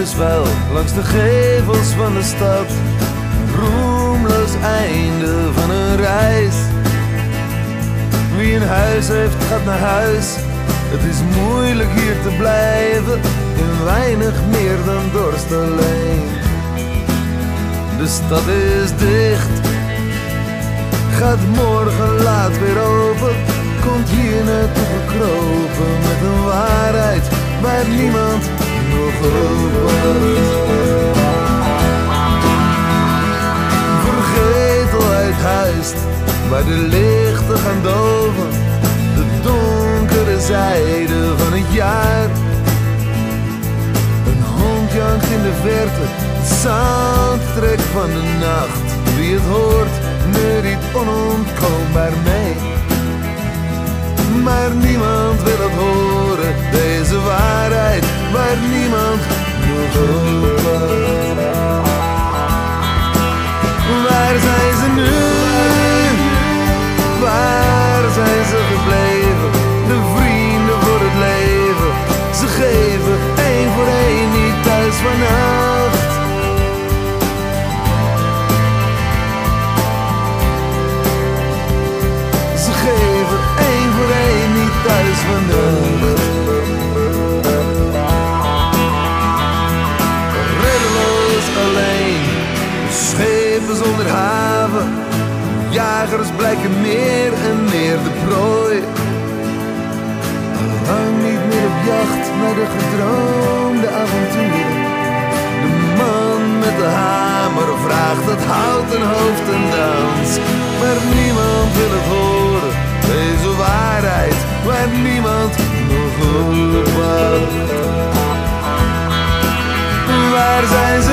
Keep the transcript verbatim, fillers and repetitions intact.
huis wel langs de gevels van de stad. Roemloos einde van een reis. Wie een huis heeft gaat naar huis. Het is moeilijk hier te blijven, in weinig meer dan dorst alleen. De stad is dicht, gaat morgen laat weer open. Komt hier naartoe gekropen met een waarheid waar niemand nog opent. Vergetelheid huist waar de lichten gaan doven. De donkere zijde van het jaar. Een hond jankt in de verte, het soundtrack van de nacht. Wie het hoort, neuriet onontkoombaar mee. Maar niemand wil het horen, deze waarheid waar niemand nog hoort. Waar zijn ze nu? Waar zijn ze gebleven? De vrienden voor het leven. Ze geven één voor één niet thuis vannacht. Ze geven één voor één niet thuis vannacht. Reddeloos alleen, schepen zonder haven. Jagers blijken meer en meer de prooi. Lang niet meer op jacht naar de gedroomde avonturen. De man met de hamer vraagt het houten hoofd en dans. Maar niemand wil het horen, deze waarheid waar niemand nog op wacht. Waar zijn ze